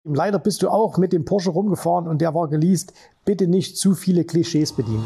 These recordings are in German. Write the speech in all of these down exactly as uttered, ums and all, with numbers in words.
Leider bist du auch mit dem Porsche rumgefahren und der war geleast. Bitte nicht zu viele Klischees bedienen.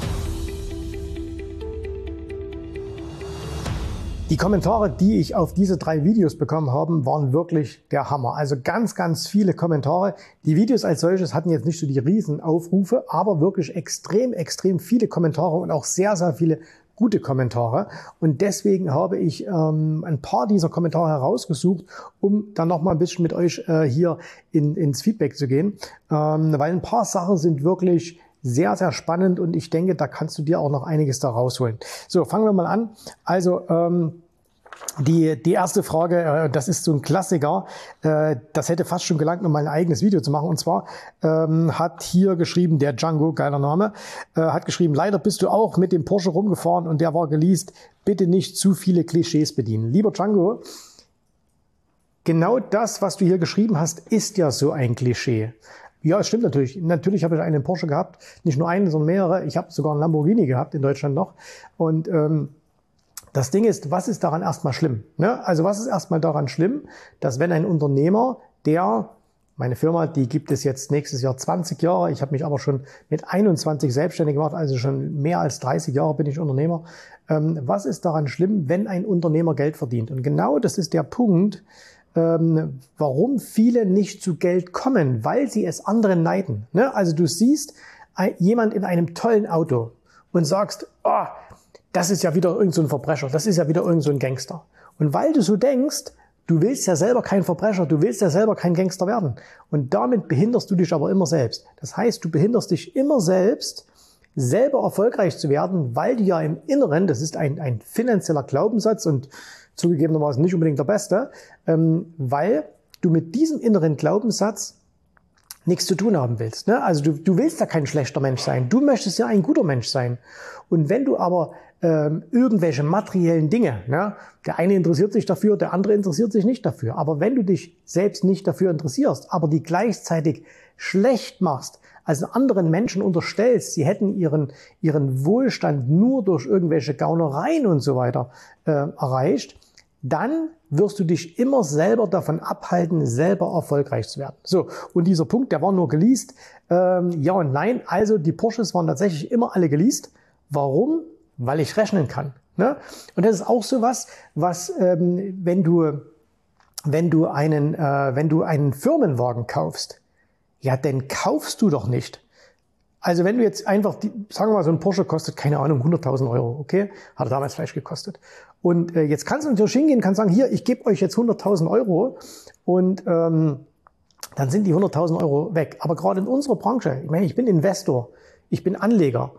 Die Kommentare, die ich auf diese drei Videos bekommen habe, waren wirklich der Hammer. Also ganz, ganz viele Kommentare. Die Videos als solches hatten jetzt nicht so die riesen Aufrufe, aber wirklich extrem, extrem viele Kommentare und auch sehr, sehr viele gute Kommentare. Und deswegen habe ich ähm, ein paar dieser Kommentare herausgesucht, um dann noch mal ein bisschen mit euch äh, hier in, ins Feedback zu gehen. Ähm, weil ein paar Sachen sind wirklich sehr, sehr spannend und ich denke, da kannst du dir auch noch einiges da rausholen. So, fangen wir mal an. Also, ähm, Die, die erste Frage, äh, das ist so ein Klassiker, äh, das hätte fast schon gelangt, um mal ein eigenes Video zu machen. Und zwar ähm, hat hier geschrieben, der Django, geiler Name, äh, hat geschrieben, leider bist du auch mit dem Porsche rumgefahren und der war geleast. Bitte nicht zu viele Klischees bedienen. Lieber Django, genau das, was du hier geschrieben hast, ist ja so ein Klischee. Ja, es stimmt natürlich. Natürlich habe ich einen Porsche gehabt, nicht nur einen, sondern mehrere. Ich habe sogar einen Lamborghini gehabt in Deutschland noch. Und ähm, das Ding ist, was ist daran erstmal schlimm? Ne? Also was ist erstmal daran schlimm, dass wenn ein Unternehmer, der, meine Firma, die gibt es jetzt nächstes Jahr zwanzig Jahre, ich habe mich aber schon mit einundzwanzig selbstständig gemacht, also schon mehr als dreißig Jahre bin ich Unternehmer. Ähm, was ist daran schlimm, wenn ein Unternehmer Geld verdient? Und genau das ist der Punkt, ähm, warum viele nicht zu Geld kommen, weil sie es anderen neiden. Ne? Also du siehst ein, jemand in einem tollen Auto und sagst, oh, das ist ja wieder irgend so ein Verbrecher, das ist ja wieder irgend so ein Gangster. Und weil du so denkst, du willst ja selber kein Verbrecher, du willst ja selber kein Gangster werden. Und damit behinderst du dich aber immer selbst. Das heißt, du behinderst dich immer selbst, selber erfolgreich zu werden, weil du ja im Inneren, das ist ein, ein finanzieller Glaubenssatz und zugegebenermaßen nicht unbedingt der beste, ähm, weil du mit diesem inneren Glaubenssatz nichts zu tun haben willst. Ne? Also du, du willst ja kein schlechter Mensch sein, du möchtest ja ein guter Mensch sein. Und wenn du aber ähm, irgendwelche materiellen Dinge, ne? Der eine interessiert sich dafür, der andere interessiert sich nicht dafür, aber wenn du dich selbst nicht dafür interessierst, aber die gleichzeitig schlecht machst, also anderen Menschen unterstellst, sie hätten ihren, ihren Wohlstand nur durch irgendwelche Gaunereien und so weiter äh, erreicht, dann wirst du dich immer selber davon abhalten, selber erfolgreich zu werden. So, und dieser Punkt, der war nur geleast. Ähm, ja und nein, also die Porsches waren tatsächlich immer alle geleast. Warum? Weil ich rechnen kann. Ne? Und das ist auch so was, was ähm, wenn du wenn du einen äh, wenn du einen Firmenwagen kaufst, ja, dann kaufst du doch nicht. Also wenn du jetzt einfach, die, sagen wir mal, so ein Porsche kostet, keine Ahnung, hunderttausend Euro, okay? Hat er damals vielleicht gekostet. Und äh, jetzt kannst du natürlich hingehen, kannst sagen, hier, ich gebe euch jetzt hunderttausend Euro und ähm, dann sind die hunderttausend Euro weg. Aber gerade in unserer Branche, ich meine, ich bin Investor, ich bin Anleger.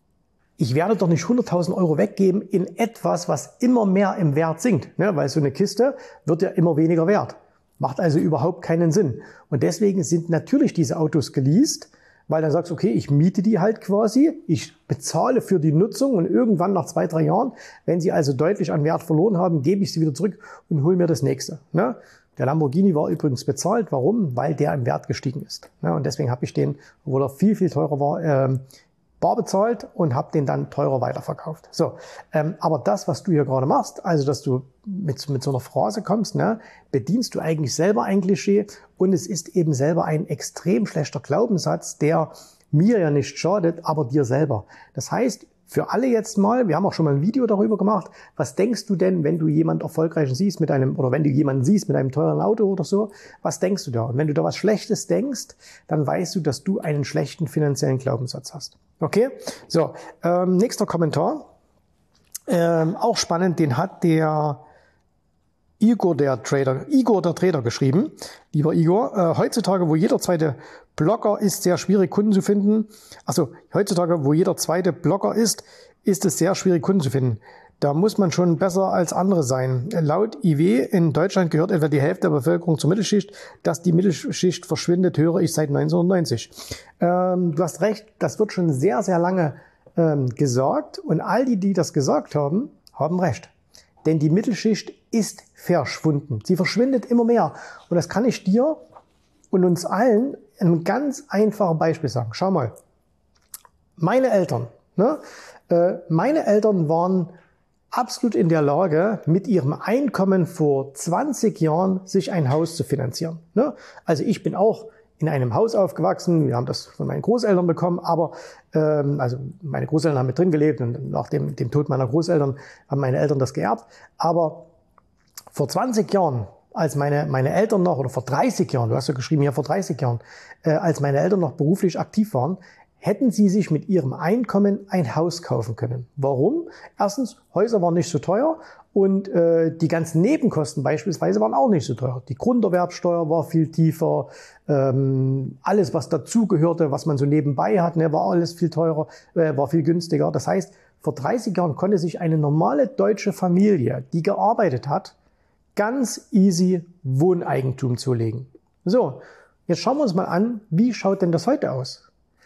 Ich werde doch nicht hunderttausend Euro weggeben in etwas, was immer mehr im Wert sinkt, ne? Weil so eine Kiste wird ja immer weniger wert. Macht also überhaupt keinen Sinn. Und deswegen sind natürlich diese Autos geleast, weil dann sagst du, okay, ich miete die halt quasi, ich bezahle für die Nutzung und irgendwann nach zwei, drei Jahren, wenn sie also deutlich an Wert verloren haben, gebe ich sie wieder zurück und hole mir das nächste. Ne? Der Lamborghini war übrigens bezahlt. Warum? Weil der im Wert gestiegen ist. Ne? Und deswegen habe ich den, obwohl er viel, viel teurer war, ähm, bar bezahlt und habe den dann teurer weiterverkauft. So, ähm, aber das, was du hier gerade machst, also dass du mit, mit so einer Phrase kommst, ne, bedienst du eigentlich selber ein Klischee und es ist eben selber ein extrem schlechter Glaubenssatz, der mir ja nicht schadet, aber dir selber. Das heißt, für alle jetzt mal, wir haben auch schon mal ein Video darüber gemacht, was denkst du denn, wenn du jemanden Erfolgreichen siehst mit einem, oder wenn du jemanden siehst mit einem teuren Auto oder so, was denkst du da? Und wenn du da was Schlechtes denkst, dann weißt du, dass du einen schlechten finanziellen Glaubenssatz hast. Okay? So, ähm, nächster Kommentar. Ähm, auch spannend, den hat der Igor, der Trader, Igor, der Trader geschrieben. Lieber Igor, äh, heutzutage, wo jeder zweite Blogger ist, sehr schwierig, Kunden zu finden. Also heutzutage, wo jeder zweite Blogger ist, ist es sehr schwierig, Kunden zu finden. Da muss man schon besser als andere sein. Laut I W in Deutschland gehört etwa die Hälfte der Bevölkerung zur Mittelschicht. Dass die Mittelschicht verschwindet, höre ich seit neunzehnhundertneunzig. Ähm, du hast recht, das wird schon sehr, sehr lange ähm, gesagt. Und all die, die das gesagt haben, haben recht. Denn die Mittelschicht ist verschwunden. Sie verschwindet immer mehr. Und das kann ich dir und uns allen ein ganz einfaches Beispiel sagen. Schau mal. Meine Eltern, ne? Äh, meine Eltern waren absolut in der Lage, mit ihrem Einkommen vor zwanzig Jahren sich ein Haus zu finanzieren. Ne? Also ich bin auch in einem Haus aufgewachsen, wir haben das von meinen Großeltern bekommen, aber ähm, also meine Großeltern haben mit drin gelebt und nach dem, dem Tod meiner Großeltern haben meine Eltern das geerbt. Aber vor zwanzig Jahren, als meine, meine Eltern noch, oder vor dreißig Jahren, du hast ja geschrieben hier vor dreißig Jahren, äh, als meine Eltern noch beruflich aktiv waren, hätten sie sich mit ihrem Einkommen ein Haus kaufen können. Warum? Erstens, Häuser waren nicht so teuer und äh, die ganzen Nebenkosten beispielsweise waren auch nicht so teuer. Die Grunderwerbsteuer war viel tiefer, ähm, alles was dazugehörte, was man so nebenbei hat, ne, war alles viel teurer, äh, war viel günstiger. Das heißt, vor dreißig Jahren konnte sich eine normale deutsche Familie, die gearbeitet hat, ganz easy Wohneigentum zulegen. So, jetzt schauen wir uns mal an, wie schaut denn das heute aus?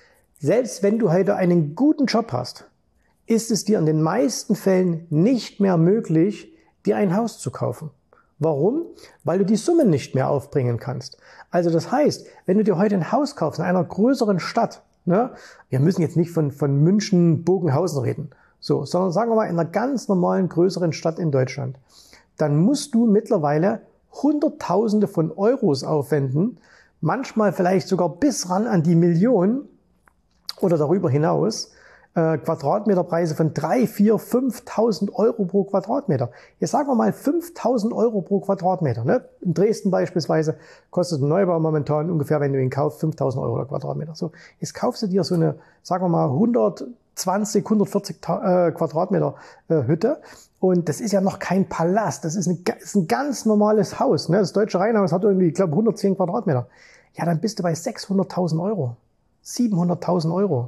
Selbst wenn du heute einen guten Job hast, ist es dir in den meisten Fällen nicht mehr möglich, dir ein Haus zu kaufen. Warum? Weil du die Summen nicht mehr aufbringen kannst. Also das heißt, wenn du dir heute ein Haus kaufst in einer größeren Stadt, ne, wir müssen jetzt nicht von, von München, Bogenhausen reden, so, sondern sagen wir mal in einer ganz normalen größeren Stadt in Deutschland, dann musst du mittlerweile Hunderttausende von Euros aufwenden, manchmal vielleicht sogar bis ran an die Million, oder darüber hinaus äh, Quadratmeterpreise von drei, vier, fünftausend Euro pro Quadratmeter. Jetzt sagen wir mal fünftausend Euro pro Quadratmeter. Ne? In Dresden beispielsweise kostet ein Neubau momentan ungefähr, wenn du ihn kaufst, fünftausend Euro pro Quadratmeter. So, jetzt kaufst du dir so eine, sagen wir mal, hundertzwanzig, hundertvierzig äh, Quadratmeter äh, Hütte. Und das ist ja noch kein Palast. Das ist, eine, ist ein ganz normales Haus. Ne? Das Deutsche Reihenhaus hat irgendwie, ich glaube, hundertzehn Quadratmeter. Ja, dann bist du bei sechshunderttausend Euro. siebenhunderttausend Euro.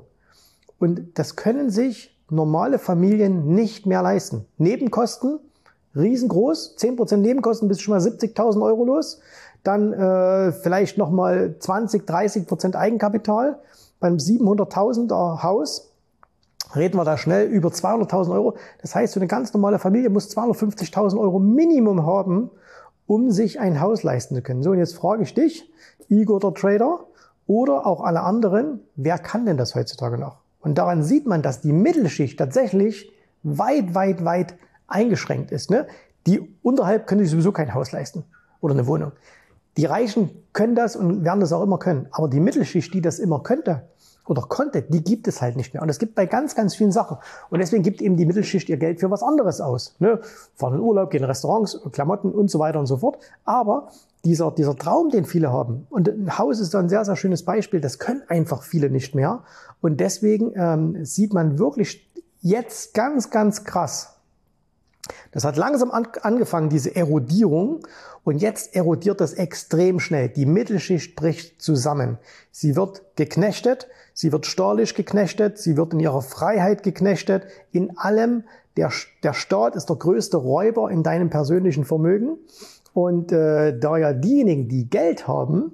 Und das können sich normale Familien nicht mehr leisten. Nebenkosten, riesengroß, zehn Prozent Nebenkosten, bist du schon mal siebzigtausend Euro los. Dann äh, vielleicht nochmal zwanzig, dreißig Prozent Eigenkapital. Beim siebenhunderttausender Haus reden wir da schnell über zweihunderttausend Euro. Das heißt, so eine ganz normale Familie muss zweihundertfünfzigtausend Euro Minimum haben, um sich ein Haus leisten zu können. So, und jetzt frage ich dich, Igor der Trader, oder auch alle anderen, wer kann denn das heutzutage noch? Und daran sieht man, dass die Mittelschicht tatsächlich weit, weit, weit eingeschränkt ist. Ne? Die unterhalb können sich sowieso kein Haus leisten oder eine Wohnung. Die Reichen können das und werden das auch immer können. Aber die Mittelschicht, die das immer könnte oder konnte, die gibt es halt nicht mehr. Und es gibt bei ganz, ganz vielen Sachen. Und deswegen gibt eben die Mittelschicht ihr Geld für was anderes aus. Ne? Fahren in Urlaub, gehen in Restaurants, Klamotten und so weiter und so fort. Aber Dieser, dieser Traum, den viele haben, und ein Haus ist da ein sehr, sehr schönes Beispiel, das können einfach viele nicht mehr. Und deswegen ähm, sieht man wirklich jetzt ganz, ganz krass. Das hat langsam an, angefangen, diese Erodierung, und jetzt erodiert das extrem schnell. Die Mittelschicht bricht zusammen. Sie wird geknechtet, sie wird steuerlich geknechtet, sie wird in ihrer Freiheit geknechtet, in allem. Der, der Staat ist der größte Räuber in deinem persönlichen Vermögen. Und äh, da ja diejenigen, die Geld haben,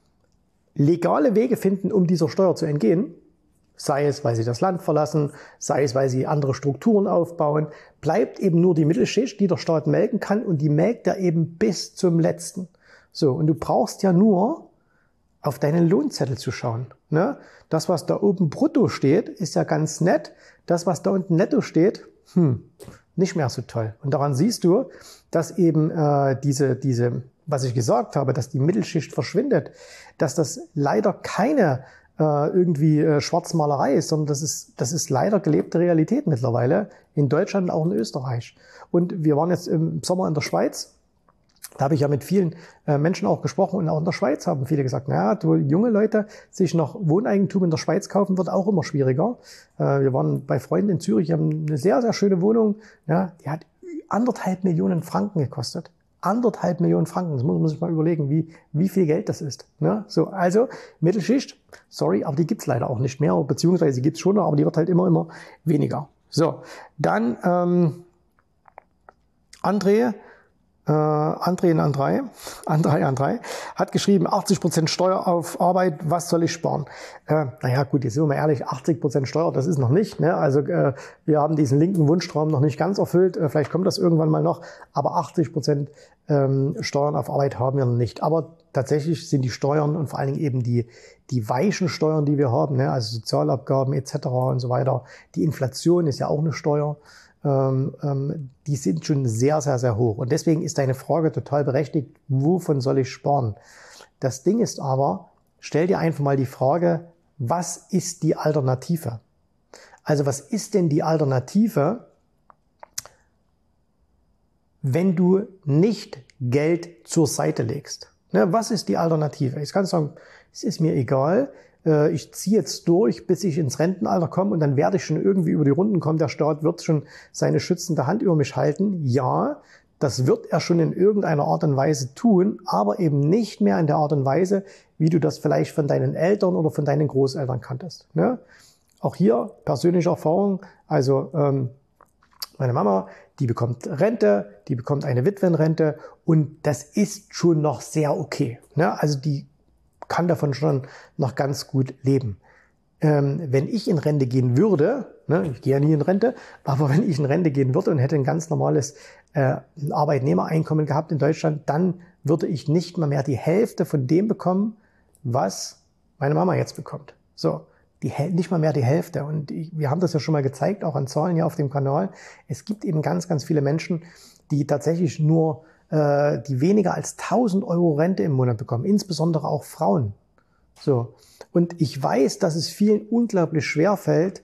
legale Wege finden, um dieser Steuer zu entgehen, sei es, weil sie das Land verlassen, sei es, weil sie andere Strukturen aufbauen, bleibt eben nur die Mittelschicht, die der Staat melken kann, und die melkt er eben bis zum Letzten. So, und du brauchst ja nur auf deinen Lohnzettel zu schauen. Ne? Das, was da oben brutto steht, ist ja ganz nett. Das, was da unten netto steht, hm, nicht mehr so toll. Und daran siehst du, dass eben äh, diese, diese, was ich gesagt habe, dass die Mittelschicht verschwindet, dass das leider keine äh, irgendwie äh, Schwarzmalerei ist, sondern das ist, das ist leider gelebte Realität mittlerweile in Deutschland und auch in Österreich. Und wir waren jetzt im Sommer in der Schweiz. Da habe ich ja mit vielen äh, Menschen auch gesprochen, und auch in der Schweiz haben viele gesagt, naja, du, junge Leute sich noch Wohneigentum in der Schweiz kaufen, wird auch immer schwieriger. Äh, wir waren bei Freunden in Zürich, haben eine sehr, sehr schöne Wohnung, ja, die hat anderthalb Millionen Franken gekostet. Anderthalb Millionen Franken, das muss man sich mal überlegen, wie, wie viel Geld das ist. Ne? So, also Mittelschicht, sorry, aber die gibt's leider auch nicht mehr, beziehungsweise die gibt's schon noch, aber die wird halt immer, immer weniger. So, dann ähm, André, Äh, André in Andrei, Andrei Andrei hat geschrieben, achtzig Prozent Steuer auf Arbeit, was soll ich sparen? Äh, naja gut, jetzt sind wir mal ehrlich, achtzig Prozent Steuer, das ist noch nicht. Ne? Also äh, wir haben diesen linken Wunschtraum noch nicht ganz erfüllt, äh, vielleicht kommt das irgendwann mal noch, aber achtzig Prozent ähm, Steuern auf Arbeit haben wir noch nicht. Aber tatsächlich sind die Steuern und vor allen Dingen eben die, die weichen Steuern, die wir haben, ne? Also Sozialabgaben et cetera und so weiter, die Inflation ist ja auch eine Steuer. ähm, ähm, die sind schon sehr, sehr, sehr hoch. Und deswegen ist deine Frage total berechtigt, wovon soll ich sparen? Das Ding ist aber, stell dir einfach mal die Frage, was ist die Alternative? Also was ist denn die Alternative, wenn du nicht Geld zur Seite legst? Ne, was ist die Alternative? Ich kann sagen, es ist mir egal, äh, ich ziehe jetzt durch, bis ich ins Rentenalter komme und dann werde ich schon irgendwie über die Runden kommen. Der Staat wird schon seine schützende Hand über mich halten. Ja, das wird er schon in irgendeiner Art und Weise tun, aber eben nicht mehr in der Art und Weise, wie du das vielleicht von deinen Eltern oder von deinen Großeltern kanntest. Ne? Auch hier persönliche Erfahrung, also ähm, meine Mama, die bekommt Rente, die bekommt eine Witwenrente und das ist schon noch sehr okay. Ne? Also die kann davon schon noch ganz gut leben. Ähm, wenn ich in Rente gehen würde, ne, ich gehe ja nie in Rente, aber wenn ich in Rente gehen würde und hätte ein ganz normales äh, Arbeitnehmereinkommen gehabt in Deutschland, dann würde ich nicht mal mehr die Hälfte von dem bekommen, was meine Mama jetzt bekommt. So. Die, nicht mal mehr die Hälfte. Und ich, wir haben das ja schon mal gezeigt, auch an Zahlen hier auf dem Kanal. Es gibt eben ganz, ganz viele Menschen, die tatsächlich nur, äh, die weniger als tausend Euro Rente im Monat bekommen. Insbesondere auch Frauen. So. Und ich weiß, dass es vielen unglaublich schwer fällt,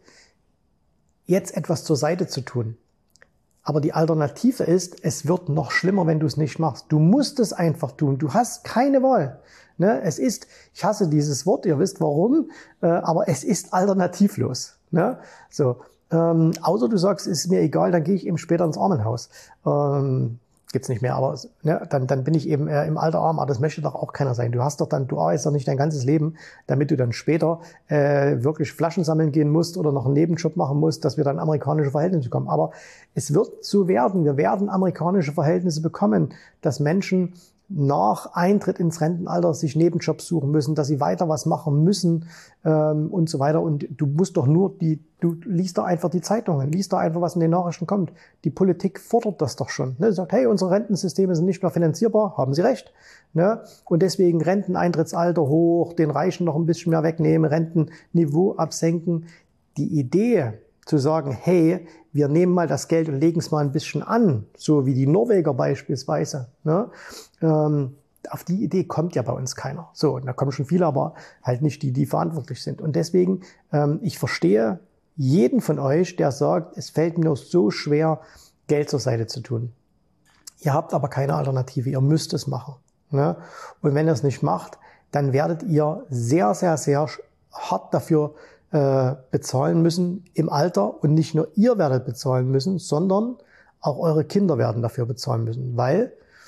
jetzt etwas zur Seite zu tun. Aber die Alternative ist, es wird noch schlimmer, wenn du es nicht machst. Du musst es einfach tun. Du hast keine Wahl. Ne, es ist, ich hasse dieses Wort, ihr wisst warum, äh, aber es ist alternativlos. Ne? So, ähm, außer du sagst, ist mir egal, dann gehe ich eben später ins Armenhaus. Ähm, gibt's nicht mehr, aber ne, dann, dann bin ich eben äh, im Alter arm. Aber das möchte doch auch keiner sein. Du hast doch dann, du arbeitest doch nicht dein ganzes Leben, damit du dann später äh, wirklich Flaschen sammeln gehen musst oder noch einen Nebenjob machen musst, dass wir dann amerikanische Verhältnisse bekommen. Aber es wird so werden. Wir werden amerikanische Verhältnisse bekommen, dass Menschen nach Eintritt ins Rentenalter sich Nebenjobs suchen müssen, dass sie weiter was machen müssen ähm, und so weiter. Und du musst doch nur die, du liest doch einfach die Zeitungen, liest doch einfach, was in den Nachrichten kommt. Die Politik fordert das doch schon. Ne? Sie sagt, hey, unsere Rentensysteme sind nicht mehr finanzierbar, haben sie recht. Ne? Und deswegen Renteneintrittsalter hoch, den Reichen noch ein bisschen mehr wegnehmen, Rentenniveau absenken. Die Idee zu sagen, hey, wir nehmen mal das Geld und legen es mal ein bisschen an, so wie die Norweger beispielsweise. Ne? Ähm, auf die Idee kommt ja bei uns keiner. So, und da kommen schon viele, aber halt nicht die, die verantwortlich sind. Und deswegen, ähm, ich verstehe jeden von euch, der sagt, es fällt mir so schwer, Geld zur Seite zu tun. Ihr habt aber keine Alternative, ihr müsst es machen. Ne? Und wenn ihr es nicht macht, dann werdet ihr sehr, sehr, sehr hart dafür bezahlen müssen im Alter, und nicht nur ihr werdet bezahlen müssen, sondern auch eure Kinder werden dafür bezahlen müssen, weil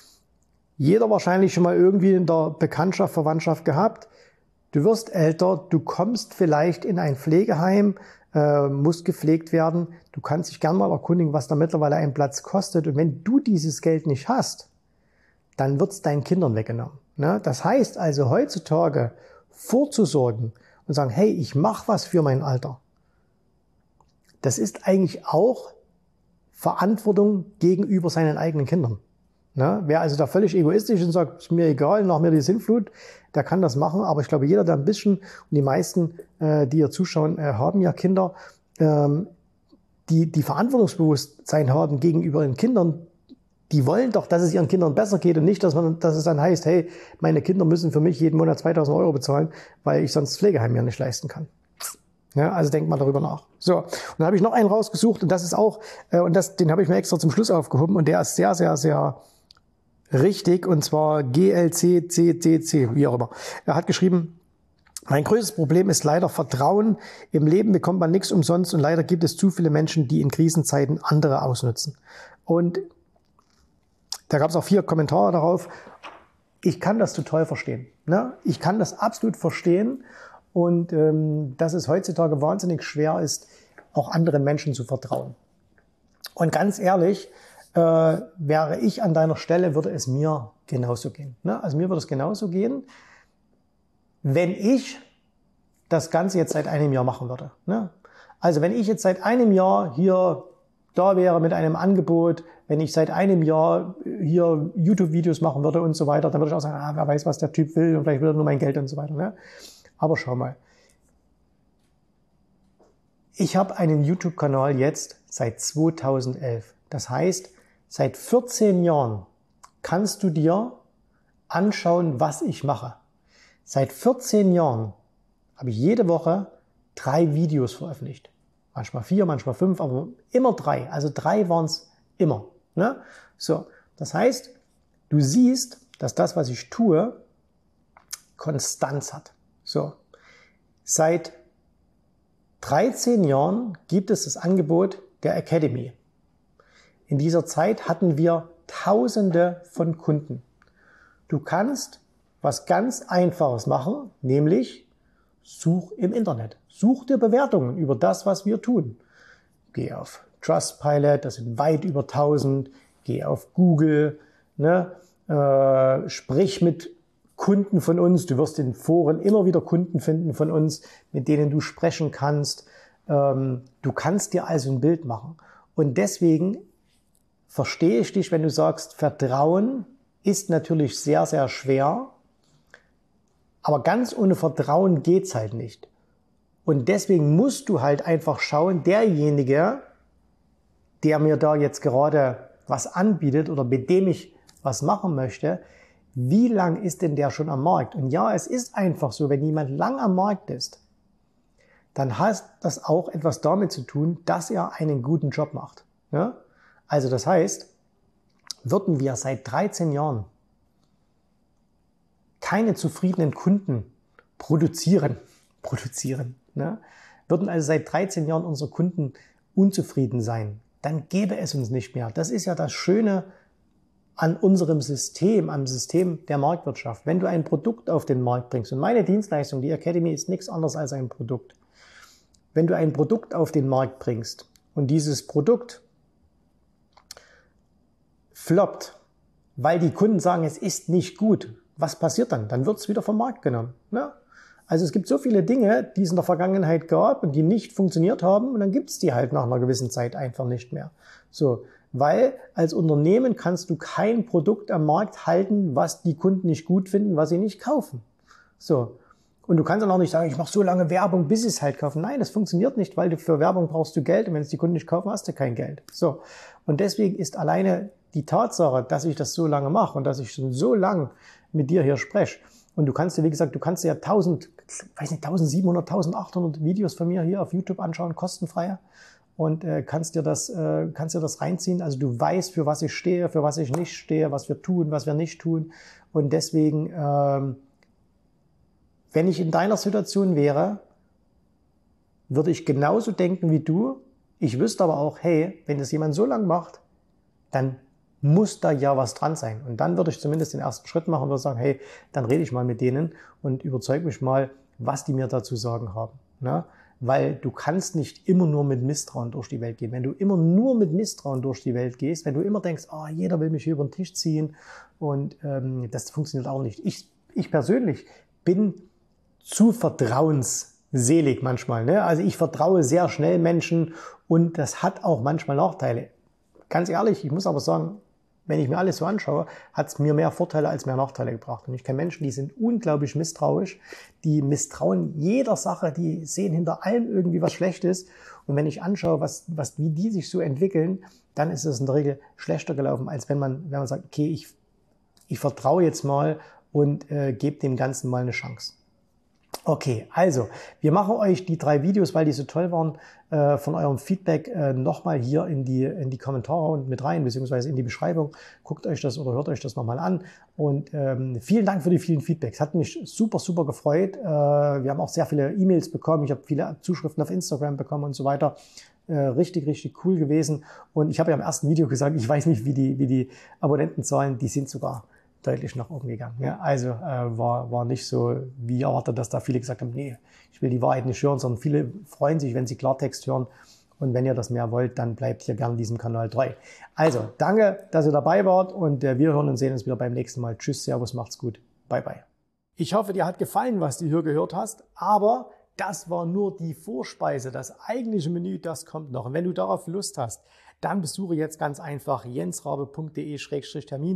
jeder wahrscheinlich schon mal irgendwie in der Bekanntschaft, Verwandtschaft gehabt, du wirst älter, du kommst vielleicht in ein Pflegeheim, äh, musst gepflegt werden, du kannst dich gern mal erkundigen, was da mittlerweile ein Platz kostet, und wenn du dieses Geld nicht hast, dann wird es deinen Kindern weggenommen. Ne? Das heißt also heutzutage vorzusorgen und sagen, hey, ich mache was für mein Alter. Das ist eigentlich auch Verantwortung gegenüber seinen eigenen Kindern. Ne? Wer also da völlig egoistisch ist und sagt, ist mir egal, nach mir die Sintflut, der kann das machen. Aber ich glaube, jeder, der ein bisschen, und die meisten, äh, die hier zuschauen, äh, haben ja Kinder, ähm, die, die Verantwortungsbewusstsein haben gegenüber den Kindern. Die wollen doch, dass es ihren Kindern besser geht und nicht, dass man, dass es dann heißt, hey, meine Kinder müssen für mich jeden Monat zweitausend Euro bezahlen, weil ich sonst das Pflegeheim mir nicht leisten kann. Ja, also denkt mal darüber nach. So, und dann habe ich noch einen rausgesucht, und das ist auch, äh, und das, den habe ich mir extra zum Schluss aufgehoben, und der ist sehr, sehr, sehr richtig, und zwar G L C C C C, wie auch immer. Er hat geschrieben, mein größtes Problem ist leider Vertrauen. Im Leben bekommt man nichts umsonst, und leider gibt es zu viele Menschen, die in Krisenzeiten andere ausnutzen. Und da gab es auch vier Kommentare darauf. Ich kann das total verstehen. Ne? Ich kann das absolut verstehen. Und ähm, dass es heutzutage wahnsinnig schwer ist, auch anderen Menschen zu vertrauen. Und ganz ehrlich, äh, wäre ich an deiner Stelle, würde es mir genauso gehen. Ne? Also mir würde es genauso gehen, wenn ich das Ganze jetzt seit einem Jahr machen würde. Ne? Also wenn ich jetzt seit einem Jahr hier da wäre mit einem Angebot, wenn ich seit einem Jahr hier YouTube-Videos machen würde und so weiter, dann würde ich auch sagen, ah, wer weiß, was der Typ will, und vielleicht will er nur mein Geld und so weiter. Ne? Aber schau mal. Ich habe einen YouTube-Kanal jetzt seit zweitausendelf. Das heißt, seit vierzehn Jahren kannst du dir anschauen, was ich mache. Seit vierzehn Jahren habe ich jede Woche drei Videos veröffentlicht. Manchmal vier, manchmal fünf, aber immer drei. Also drei waren es immer. Ne? So, das heißt, du siehst, dass das, was ich tue, Konstanz hat. So, seit dreizehn Jahren gibt es das Angebot der Academy. In dieser Zeit hatten wir Tausende von Kunden. Du kannst was ganz Einfaches machen, nämlich such im Internet. Such dir Bewertungen über das, was wir tun. Geh auf Trustpilot, das sind weit über tausend. Geh auf Google, ne? äh, sprich mit Kunden von uns. Du wirst in Foren immer wieder Kunden finden von uns, mit denen du sprechen kannst. Ähm, du kannst dir also ein Bild machen. Und deswegen verstehe ich dich, wenn du sagst, Vertrauen ist natürlich sehr, sehr schwer, aber ganz ohne Vertrauen geht's halt nicht. Und deswegen musst du halt einfach schauen, derjenige, der mir da jetzt gerade was anbietet oder mit dem ich was machen möchte, wie lang ist denn der schon am Markt? Und ja, es ist einfach so, wenn jemand lang am Markt ist, dann hat das auch etwas damit zu tun, dass er einen guten Job macht. Ja? Also das heißt, würden wir seit dreizehn Jahren keine zufriedenen Kunden produzieren, produzieren, ne? Würden also seit dreizehn Jahren unsere Kunden unzufrieden sein, dann gäbe es uns nicht mehr. Das ist ja das Schöne an unserem System, am System der Marktwirtschaft. Wenn du ein Produkt auf den Markt bringst, und meine Dienstleistung, die Academy, ist nichts anderes als ein Produkt. Wenn du ein Produkt auf den Markt bringst und dieses Produkt floppt, weil die Kunden sagen, es ist nicht gut, was passiert dann? Dann wird es wieder vom Markt genommen. Ne? Also es gibt so viele Dinge, die es in der Vergangenheit gab und die nicht funktioniert haben, und dann gibt es die halt nach einer gewissen Zeit einfach nicht mehr. So, weil als Unternehmen kannst du kein Produkt am Markt halten, was die Kunden nicht gut finden, was sie nicht kaufen. So. Und du kannst dann auch nicht sagen, ich mache so lange Werbung, bis sie es halt kaufen. Nein, das funktioniert nicht, weil du für Werbung brauchst du Geld, und wenn es die Kunden nicht kaufen, hast du kein Geld. So. Und deswegen ist alleine die Tatsache, dass ich das so lange mache und dass ich schon so lange mit dir hier spreche, und du kannst dir, wie gesagt, du kannst dir ja tausend, weiß nicht, tausendsiebenhundert, tausendachthundert Videos von mir hier auf YouTube anschauen, kostenfrei, und äh, kannst dir das, äh, kannst dir das reinziehen. Also du weißt, für was ich stehe, für was ich nicht stehe, was wir tun, was wir nicht tun. Und deswegen, ähm, wenn ich in deiner Situation wäre, würde ich genauso denken wie du. Ich wüsste aber auch, hey, wenn das jemand so lang macht, dann muss da ja was dran sein. Und dann würde ich zumindest den ersten Schritt machen und würde sagen, hey, dann rede ich mal mit denen und überzeug mich mal, was die mir dazu sagen haben. Ne? Weil du kannst nicht immer nur mit Misstrauen durch die Welt gehen. Wenn du immer nur mit Misstrauen durch die Welt gehst, wenn du immer denkst, oh, jeder will mich hier über den Tisch ziehen, und ähm, das funktioniert auch nicht. Ich, ich persönlich bin zu vertrauensselig manchmal. Ne? Also ich vertraue sehr schnell Menschen, und das hat auch manchmal Nachteile. Ganz ehrlich, ich muss aber sagen, wenn ich mir alles so anschaue, hat es mir mehr Vorteile als mehr Nachteile gebracht. Und ich kenne Menschen, die sind unglaublich misstrauisch, die misstrauen jeder Sache, die sehen hinter allem irgendwie was Schlechtes. Und wenn ich anschaue, was, was, wie die sich so entwickeln, dann ist es in der Regel schlechter gelaufen, als wenn man, wenn man sagt, okay, ich, ich vertraue jetzt mal und äh, gebe dem Ganzen mal eine Chance. Okay, also wir machen euch die drei Videos, weil die so toll waren, äh, von eurem Feedback äh, nochmal hier in die, in die Kommentare und mit rein, beziehungsweise in die Beschreibung. Guckt euch das oder hört euch das nochmal an. Und ähm, vielen Dank für die vielen Feedbacks. Hat mich super, super gefreut. Äh, wir haben auch sehr viele E-Mails bekommen. Ich habe viele Zuschriften auf Instagram bekommen und so weiter. Äh, richtig, richtig cool gewesen. Und ich habe ja im ersten Video gesagt, ich weiß nicht, wie die, wie die Abonnentenzahlen, die sind sogar deutlich nach oben gegangen. Ja, also äh, war, war nicht so wie erwartet, dass da viele gesagt haben, nee, ich will die Wahrheit nicht hören, sondern viele freuen sich, wenn sie Klartext hören. Und wenn ihr das mehr wollt, dann bleibt hier gerne diesem Kanal treu. Also, danke, dass ihr dabei wart, und äh, wir hören und sehen uns wieder beim nächsten Mal. Tschüss, Servus, macht's gut. Bye, bye. Ich hoffe, dir hat gefallen, was du hier gehört hast, aber das war nur die Vorspeise. Das eigentliche Menü, das kommt noch. Und wenn du darauf Lust hast, dann besuche jetzt ganz einfach jensrabe punkt de Schrägstrich Termin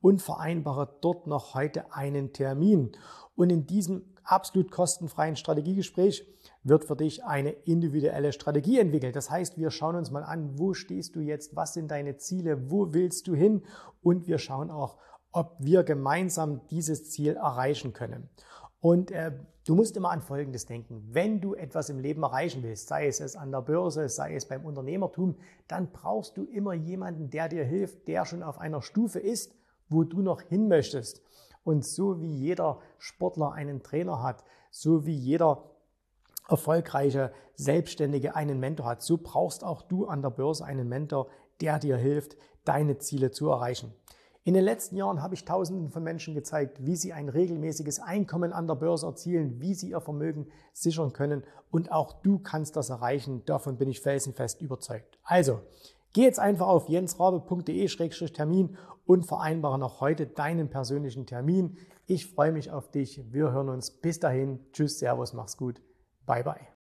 und vereinbare dort noch heute einen Termin. Und in diesem absolut kostenfreien Strategiegespräch wird für dich eine individuelle Strategie entwickelt. Das heißt, wir schauen uns mal an, wo stehst du jetzt, was sind deine Ziele, wo willst du hin, und wir schauen auch, ob wir gemeinsam dieses Ziel erreichen können. Und äh, du musst immer an Folgendes denken: Wenn du etwas im Leben erreichen willst, sei es, es an der Börse, sei es beim Unternehmertum, dann brauchst du immer jemanden, der dir hilft, der schon auf einer Stufe ist, wo du noch hin möchtest. Und so wie jeder Sportler einen Trainer hat, so wie jeder erfolgreiche Selbstständige einen Mentor hat, so brauchst auch du an der Börse einen Mentor, der dir hilft, deine Ziele zu erreichen. In den letzten Jahren habe ich Tausenden von Menschen gezeigt, wie sie ein regelmäßiges Einkommen an der Börse erzielen, wie sie ihr Vermögen sichern können, und auch du kannst das erreichen. Davon bin ich felsenfest überzeugt. Also, geh jetzt einfach auf jensrabe punkt de Schrägstrich Termin und vereinbare noch heute deinen persönlichen Termin. Ich freue mich auf dich. Wir hören uns. Bis dahin. Tschüss, Servus, mach's gut. Bye, bye.